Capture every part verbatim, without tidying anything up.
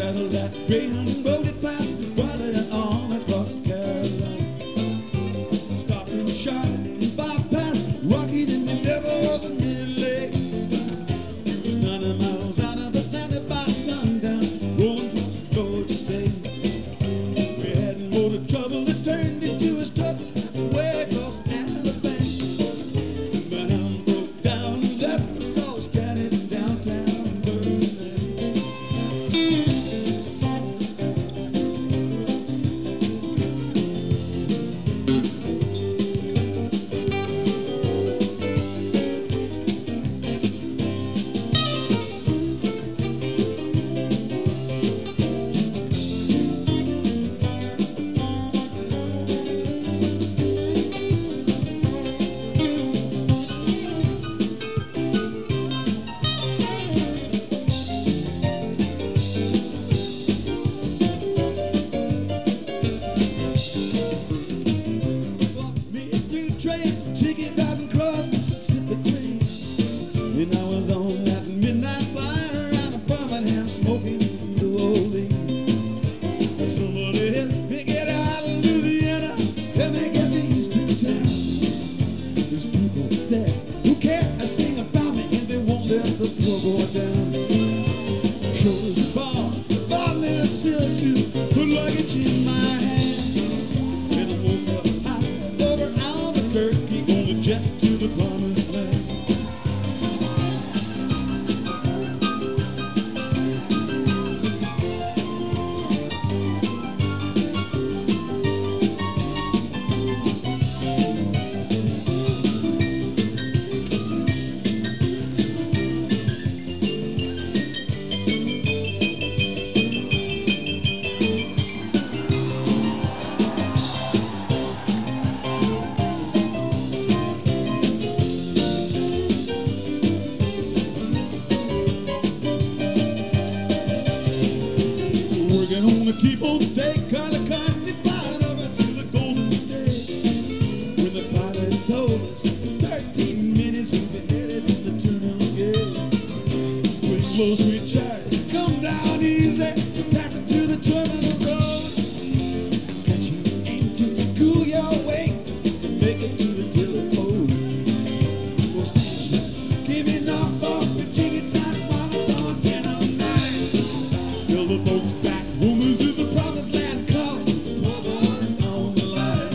rattle that Greyhound road it past, riding it on across Carolina. Stopped and shot and bypassed Rocky, and there never was a minute late. It was ninety miles out of Atlanta by sundown, rolling towards Georgia State. We had more trouble that turned into a struggle way across Alabama. My hound broke down and left us all stranded in downtown Birmingham. Ticket out and cross Mississippi train, and I was on that midnight flyer out of Birmingham, smoking New Orleans. Somebody help me get out of Louisiana, help me get to Eastern town. There's people there who care a thing about me, and they won't let the poor boy down. Shoulders bar, bought me a silk suit, put luggage in my hand, and I woke up high over Albuquerque, jet to the promised land. Working on a T-bone steak, kind of country, flying over to the Golden State. When the pilot told us thirteen minutes, we'd be headed to the terminal gate. Swing low, sweet child, come down easy, taxi to the terminal zone. Catch your engines and cool your wings, and make it to the telephone. Los Angeles, give me Norfolk, Virginia, time, Monotone, ten oh nine. Tell the folks back. Woman's in the promised land, call woman's on the line.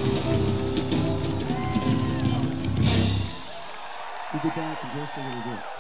We'll be back in just a little bit.